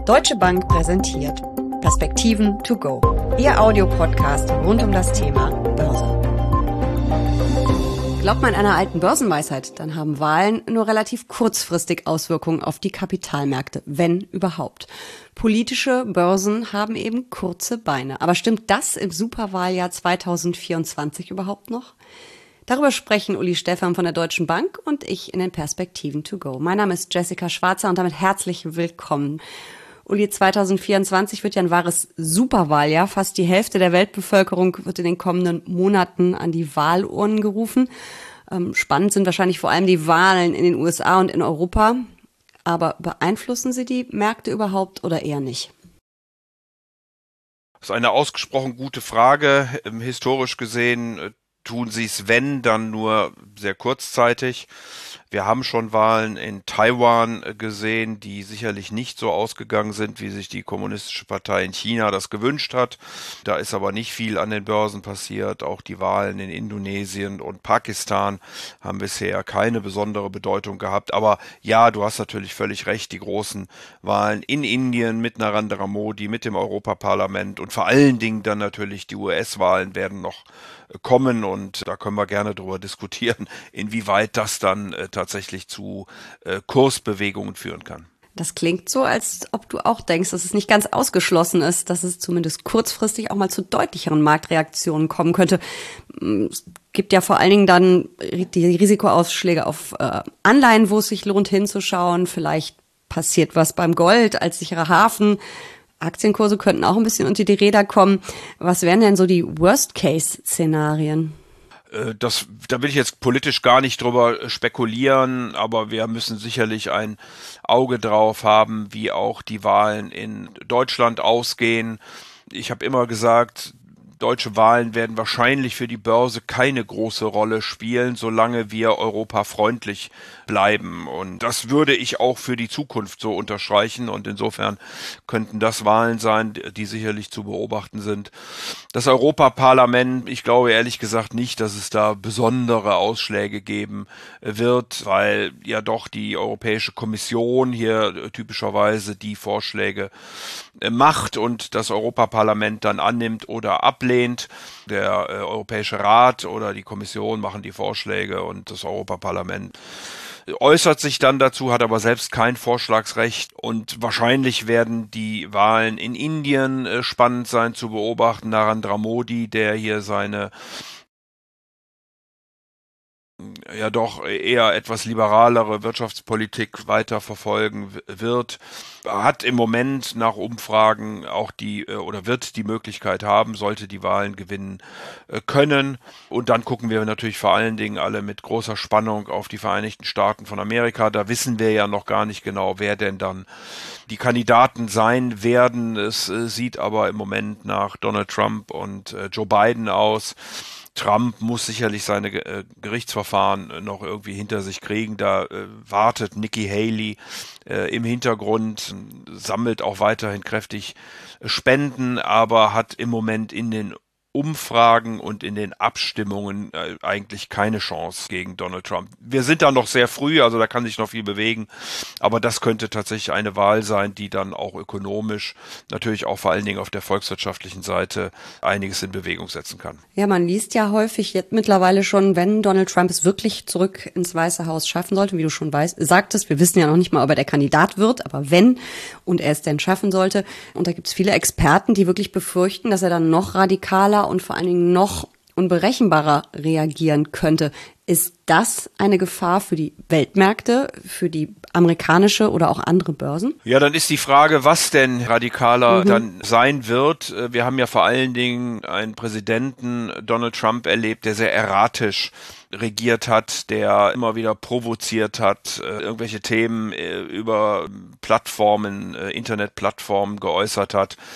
Deutsche Bank präsentiert Perspektiven to go, Ihr Audiopodcast rund um das Thema Börse. Glaubt man einer alten Börsenweisheit, dann haben Wahlen nur relativ kurzfristig Auswirkungen auf die Kapitalmärkte, wenn überhaupt. Politische Börsen haben eben kurze Beine. Aber stimmt das im Superwahljahr 2024 überhaupt noch? Darüber sprechen Uli Stephan von der Deutschen Bank und ich in den Perspektiven to go. Mein Name ist Jessica Schwarzer und damit herzlich willkommen. Uli, 2024 wird ja ein wahres Superwahljahr. Fast die Hälfte der Weltbevölkerung wird in den kommenden Monaten an die Wahlurnen gerufen. Spannend sind wahrscheinlich vor allem die Wahlen in den USA und in Europa. Aber beeinflussen sie die Märkte überhaupt oder eher nicht? Das ist eine ausgesprochen gute Frage. Historisch gesehen tun sie es, wenn, dann nur sehr kurzzeitig. Wir haben schon Wahlen in Taiwan gesehen, die sicherlich nicht so ausgegangen sind, wie sich die Kommunistische Partei in China das gewünscht hat. Da ist aber nicht viel an den Börsen passiert. Auch die Wahlen in Indonesien und Pakistan haben bisher keine besondere Bedeutung gehabt. Aber ja, du hast natürlich völlig recht, die großen Wahlen in Indien mit Narendra Modi, mit dem Europaparlament und vor allen Dingen dann natürlich die US-Wahlen werden noch kommen und da können wir gerne drüber diskutieren, inwieweit das dann tatsächlich zu Kursbewegungen führen kann. Das klingt so, als ob du auch denkst, dass es nicht ganz ausgeschlossen ist, dass es zumindest kurzfristig auch mal zu deutlicheren Marktreaktionen kommen könnte. Es gibt ja vor allen Dingen dann die Risikoausschläge auf Anleihen, wo es sich lohnt hinzuschauen. Vielleicht passiert was beim Gold als sicherer Hafen. Aktienkurse könnten auch ein bisschen unter die Räder kommen. Was wären denn so die Worst-Case-Szenarien? Da will ich jetzt politisch gar nicht drüber spekulieren, aber wir müssen sicherlich ein Auge drauf haben, wie auch die Wahlen in Deutschland ausgehen. Ich habe immer gesagt, deutsche Wahlen werden wahrscheinlich für die Börse keine große Rolle spielen, solange wir europafreundlich bleiben. Und das würde ich auch für die Zukunft so unterstreichen. Und insofern könnten das Wahlen sein, die sicherlich zu beobachten sind. Das Europaparlament, ich glaube ehrlich gesagt nicht, dass es da besondere Ausschläge geben wird, weil ja doch die Europäische Kommission hier typischerweise die Vorschläge macht und das Europaparlament dann annimmt oder ablehnt. Der Europäische Rat oder die Kommission machen die Vorschläge und das Europaparlament äußert sich dann dazu, hat aber selbst kein Vorschlagsrecht und wahrscheinlich werden die Wahlen in Indien spannend sein zu beobachten. Narendra Modi, der hier seine ja doch eher etwas liberalere Wirtschaftspolitik weiter verfolgen wird, hat im Moment nach Umfragen auch wird die Möglichkeit haben, sollte die Wahlen gewinnen können. Und dann gucken wir natürlich vor allen Dingen alle mit großer Spannung auf die Vereinigten Staaten von Amerika. Da wissen wir ja noch gar nicht genau, wer denn dann die Kandidaten sein werden. Es sieht aber im Moment nach Donald Trump und Joe Biden aus. Trump muss sicherlich seine Gerichtsverfahren noch irgendwie hinter sich kriegen. Da wartet Nikki Haley im Hintergrund, sammelt auch weiterhin kräftig Spenden, aber hat im Moment in den Umfragen und in den Abstimmungen eigentlich keine Chance gegen Donald Trump. Wir sind da noch sehr früh, also da kann sich noch viel bewegen, aber das könnte tatsächlich eine Wahl sein, die dann auch ökonomisch, natürlich auch vor allen Dingen auf der volkswirtschaftlichen Seite einiges in Bewegung setzen kann. Ja, man liest ja häufig jetzt mittlerweile schon, wenn Donald Trump es wirklich zurück ins Weiße Haus schaffen sollte, wie du schon sagtest, wir wissen ja noch nicht mal, ob er der Kandidat wird, aber wenn und er es denn schaffen sollte. Und da gibt es viele Experten, die wirklich befürchten, dass er dann noch radikaler und vor allen Dingen noch unberechenbarer reagieren könnte. Ist das eine Gefahr für die Weltmärkte, für die amerikanische oder auch andere Börsen? Ja, dann ist die Frage, was denn radikaler dann sein wird. Wir haben ja vor allen Dingen einen Präsidenten, Donald Trump, erlebt, der sehr erratisch regiert hat, der immer wieder provoziert hat, irgendwelche Themen über Plattformen, Internetplattformen geäußert hat.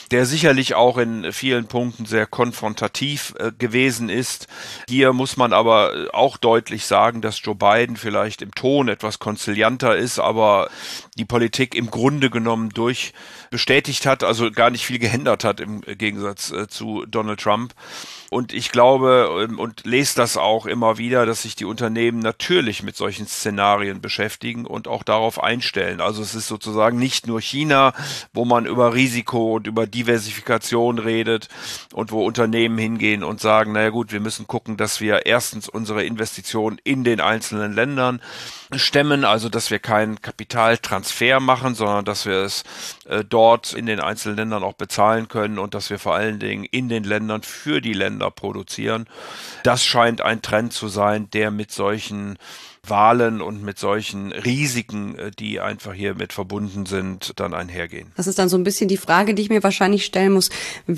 der sicherlich auch in vielen Punkten sehr konfrontativ gewesen ist. Hier muss man aber auch deutlich sagen, dass Joe Biden vielleicht im Ton etwas konzilianter ist, aber die Politik im Grunde genommen bestätigt hat, also gar nicht viel geändert hat im Gegensatz zu Donald Trump. Und ich glaube und lese das auch immer wieder, dass sich die Unternehmen natürlich mit solchen Szenarien beschäftigen und auch darauf einstellen. Also es ist sozusagen nicht nur China, wo man über Risiko und über Diversifikation redet und wo Unternehmen hingehen und sagen, naja gut, wir müssen gucken, dass wir erstens unsere Investitionen in den einzelnen Ländern stemmen, also dass wir keinen Kapitaltransfer machen, sondern dass wir es dort in den einzelnen Ländern auch bezahlen können und dass wir vor allen Dingen in den Ländern für die Länder produzieren. Das scheint ein Trend zu sein, der mit solchen Wahlen und mit solchen Risiken, die einfach hier mit verbunden sind, dann einhergehen. Das ist dann so ein bisschen die Frage, die ich mir wahrscheinlich stellen muss.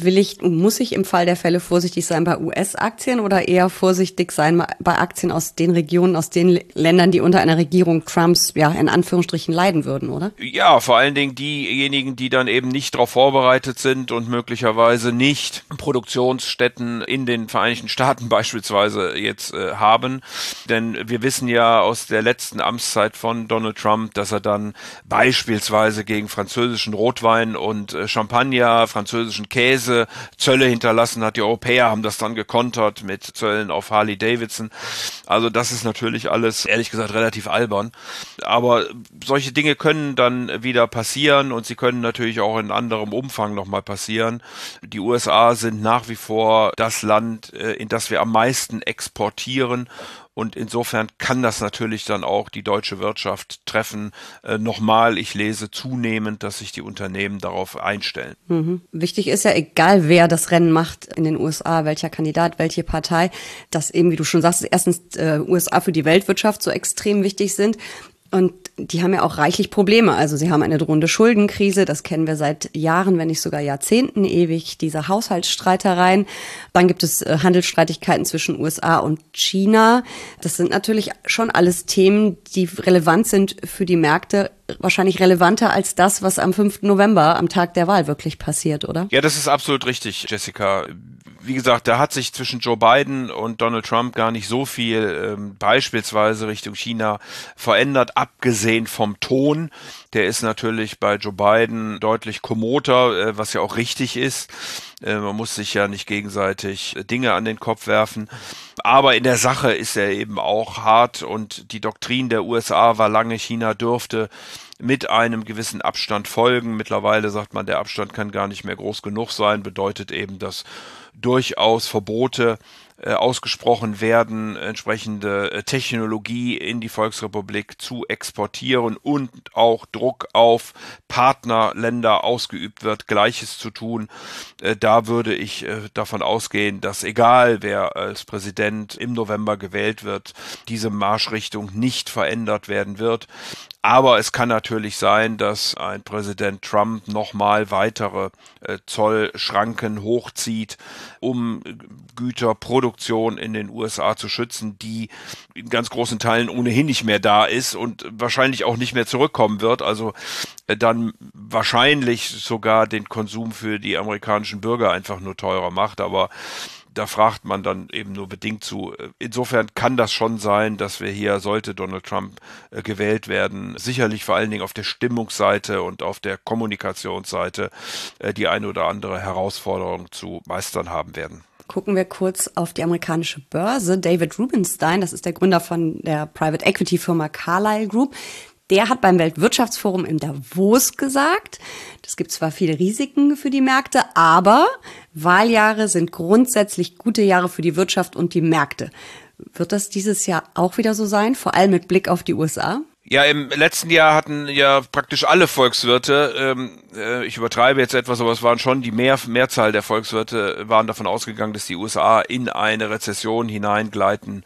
Muss ich im Fall der Fälle vorsichtig sein bei US-Aktien oder eher vorsichtig sein bei Aktien aus den Regionen, aus den Ländern, die unter einer Regierung Trumps, ja, in Anführungsstrichen leiden würden, oder? Ja, vor allen Dingen diejenigen, die dann eben nicht darauf vorbereitet sind und möglicherweise nicht Produktionsstätten in den Vereinigten Staaten beispielsweise jetzt haben. Denn wir wissen ja aus der letzten Amtszeit von Donald Trump, dass er dann beispielsweise gegen französischen Rotwein und Champagner, französischen Käse Zölle hinterlassen hat. Die Europäer haben das dann gekontert mit Zöllen auf Harley Davidson. Also das ist natürlich alles, ehrlich gesagt, relativ albern. Aber solche Dinge können dann wieder passieren und sie können natürlich auch in anderem Umfang nochmal passieren. Die USA sind nach wie vor das Land, in das wir am meisten exportieren. Und insofern kann das natürlich dann auch die deutsche Wirtschaft treffen. Nochmal, ich lese zunehmend, dass sich die Unternehmen darauf einstellen. Wichtig ist ja, egal wer das Rennen macht in den USA, welcher Kandidat, welche Partei, dass eben, wie du schon sagst, erstens USA für die Weltwirtschaft so extrem wichtig sind. Und die haben ja auch reichlich Probleme. Also sie haben eine drohende Schuldenkrise, das kennen wir seit Jahren, wenn nicht sogar Jahrzehnten ewig, diese Haushaltsstreitereien. Dann gibt es Handelsstreitigkeiten zwischen USA und China. Das sind natürlich schon alles Themen, die relevant sind für die Märkte, wahrscheinlich relevanter als das, was am 5. November, am Tag der Wahl, wirklich passiert, oder? Ja, das ist absolut richtig, Jessica. Wie gesagt, da hat sich zwischen Joe Biden und Donald Trump gar nicht so viel beispielsweise Richtung China verändert, abgesehen vom Ton. Der ist natürlich bei Joe Biden deutlich kommoder, was ja auch richtig ist. Man muss sich ja nicht gegenseitig Dinge an den Kopf werfen. Aber in der Sache ist er eben auch hart und die Doktrin der USA war lange, China dürfte mit einem gewissen Abstand folgen. Mittlerweile sagt man, der Abstand kann gar nicht mehr groß genug sein, bedeutet eben, dass durchaus Verbote ausgesprochen werden, entsprechende Technologie in die Volksrepublik zu exportieren und auch Druck auf Partnerländer ausgeübt wird, Gleiches zu tun. Da würde ich davon ausgehen, dass egal wer als Präsident im November gewählt wird, diese Marschrichtung nicht verändert werden wird. Aber es kann natürlich sein, dass ein Präsident Trump nochmal weitere Zollschranken hochzieht, um Güterproduktion in den USA zu schützen, die in ganz großen Teilen ohnehin nicht mehr da ist und wahrscheinlich auch nicht mehr zurückkommen wird. Also dann wahrscheinlich sogar den Konsum für die amerikanischen Bürger einfach nur teurer macht. Aber da fragt man dann eben nur bedingt zu. Insofern kann das schon sein, dass wir hier, sollte Donald Trump gewählt werden, sicherlich vor allen Dingen auf der Stimmungsseite und auf der Kommunikationsseite die eine oder andere Herausforderung zu meistern haben werden. Gucken wir kurz auf die amerikanische Börse. David Rubenstein, das ist der Gründer von der Private Equity Firma Carlyle Group, der hat beim Weltwirtschaftsforum in Davos gesagt, es gibt zwar viele Risiken für die Märkte, aber Wahljahre sind grundsätzlich gute Jahre für die Wirtschaft und die Märkte. Wird das dieses Jahr auch wieder so sein, vor allem mit Blick auf die USA? Ja, im letzten Jahr hatten ja praktisch alle Volkswirte, ich übertreibe jetzt etwas, aber es waren schon die Mehrzahl der Volkswirte, waren davon ausgegangen, dass die USA in eine Rezession hineingleiten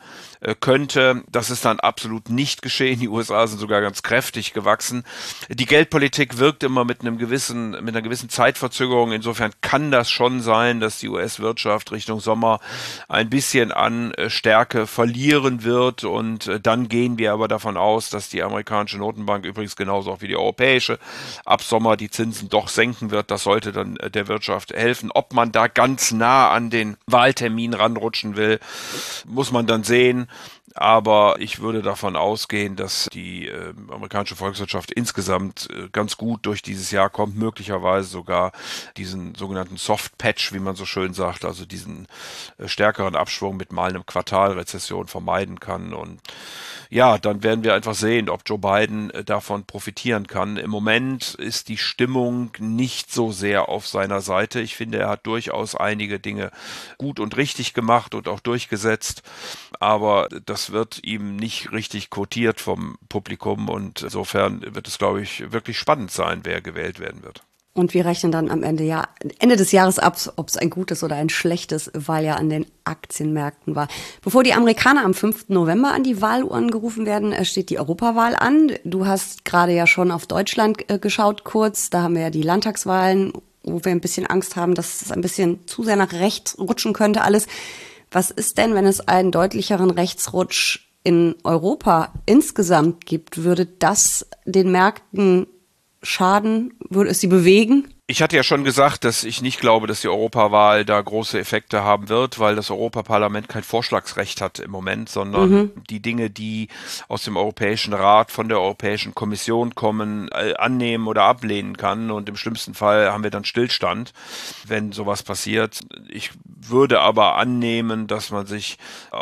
könnte. Das ist dann absolut nicht geschehen. Die USA sind sogar ganz kräftig gewachsen. Die Geldpolitik wirkt immer mit einer gewissen Zeitverzögerung. Insofern kann das schon sein, dass die US-Wirtschaft Richtung Sommer ein bisschen an Stärke verlieren wird, und dann gehen wir aber davon aus, dass die amerikanische Notenbank, übrigens genauso auch wie die europäische, ab Sommer die Zinsen doch senken wird. Das sollte dann der Wirtschaft helfen. Ob man da ganz nah an den Wahltermin ranrutschen will, muss man dann sehen. Aber ich würde davon ausgehen, dass die amerikanische Volkswirtschaft insgesamt ganz gut durch dieses Jahr kommt, möglicherweise sogar diesen sogenannten Soft Patch, wie man so schön sagt, also diesen stärkeren Abschwung mit mal einem Quartalrezession vermeiden kann. Und ja, dann werden wir einfach sehen, ob Joe Biden davon profitieren kann. Im Moment ist die Stimmung nicht so sehr auf seiner Seite. Ich finde, er hat durchaus einige Dinge gut und richtig gemacht und auch durchgesetzt, aber das wird ihm nicht richtig quotiert vom Publikum, und insofern wird es, glaube ich, wirklich spannend sein, wer gewählt werden wird. Und wir rechnen dann am Ende des Jahres ab, ob es ein gutes oder ein schlechtes Wahljahr an den Aktienmärkten war. Bevor die Amerikaner am 5. November an die Wahluhren gerufen werden, steht die Europawahl an. Du hast gerade ja schon auf Deutschland geschaut kurz. Da haben wir ja die Landtagswahlen, wo wir ein bisschen Angst haben, dass es ein bisschen zu sehr nach rechts rutschen könnte alles. Was ist denn, wenn es einen deutlicheren Rechtsrutsch in Europa insgesamt gibt? Würde das den Märkten schaden? Würde es sie bewegen? Ich hatte ja schon gesagt, dass ich nicht glaube, dass die Europawahl da große Effekte haben wird, weil das Europaparlament kein Vorschlagsrecht hat im Moment, sondern die Dinge, die aus dem Europäischen Rat, von der Europäischen Kommission kommen, annehmen oder ablehnen kann. Und im schlimmsten Fall haben wir dann Stillstand, wenn sowas passiert. Ich würde aber annehmen, dass man sich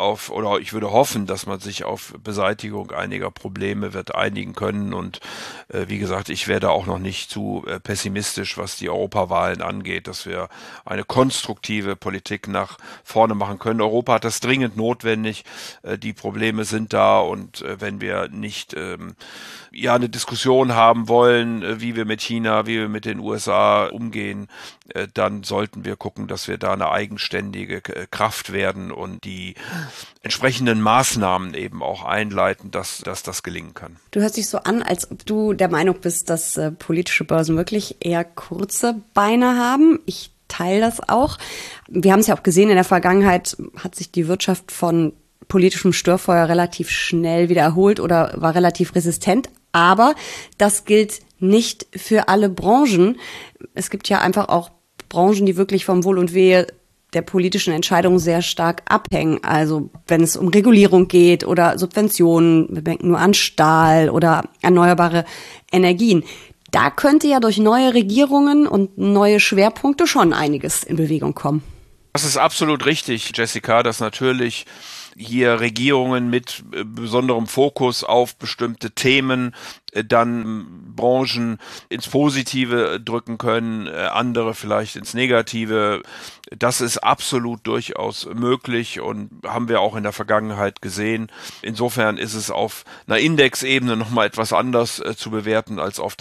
ich würde hoffen, dass man sich auf Beseitigung einiger Probleme wird einigen können. Und wie gesagt, ich wäre da auch noch nicht zu pessimistisch, was die Europawahlen angeht, dass wir eine konstruktive Politik nach vorne machen können. Europa hat das dringend notwendig. Die Probleme sind da, und wenn wir nicht eine Diskussion haben wollen, wie wir mit China, wie wir mit den USA umgehen, dann sollten wir gucken, dass wir da eine eigenständige Kraft werden und die entsprechenden Maßnahmen eben auch einleiten, dass das gelingen kann. Du hörst dich so an, als ob du der Meinung bist, dass politische Börsen wirklich eher kurze Beine haben. Ich teile das auch. Wir haben es ja auch gesehen, in der Vergangenheit hat sich die Wirtschaft von politischem Störfeuer relativ schnell wieder erholt oder war relativ resistent. Aber das gilt nicht für alle Branchen. Es gibt ja einfach auch Branchen, die wirklich vom Wohl und Wehe der politischen Entscheidungen sehr stark abhängen. Also wenn es um Regulierung geht oder Subventionen, wir denken nur an Stahl oder erneuerbare Energien. Da könnte ja durch neue Regierungen und neue Schwerpunkte schon einiges in Bewegung kommen. Das ist absolut richtig, Jessica, dass natürlich hier Regierungen mit besonderem Fokus auf bestimmte Themen dann Branchen ins Positive drücken können, andere vielleicht ins Negative. Das ist absolut durchaus möglich und haben wir auch in der Vergangenheit gesehen. Insofern ist es auf einer Indexebene nochmal etwas anders zu bewerten als auf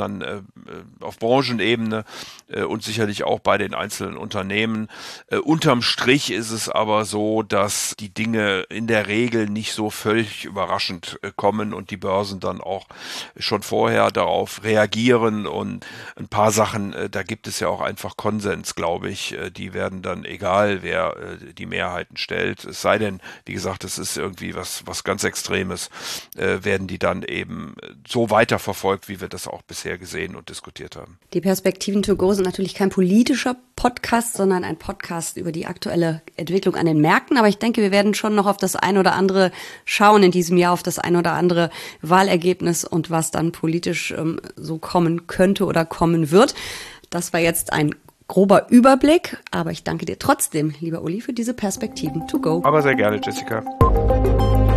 Branchenebene und sicherlich auch bei den einzelnen Unternehmen. Unterm Strich ist es aber so, dass die Dinge in der Regel nicht so völlig überraschend kommen und die Börsen dann auch schon vorher darauf reagieren, und ein paar Sachen, da gibt es ja auch einfach Konsens, glaube ich, die werden dann, egal wer die Mehrheiten stellt, es sei denn, wie gesagt, es ist irgendwie was ganz Extremes, werden die dann eben so weiterverfolgt, wie wir das auch bisher gesehen und diskutiert haben. Die Perspektiven to go sind natürlich kein politischer Podcast, sondern ein Podcast über die aktuelle Entwicklung an den Märkten, aber ich denke, wir werden schon noch auf das ein oder andere schauen in diesem Jahr, auf das ein oder andere Wahlergebnis und was dann politisch so kommen könnte oder kommen wird. Das war jetzt ein grober Überblick, aber ich danke dir trotzdem, lieber Uli, für diese Perspektiven to go. Aber sehr gerne, Jessica.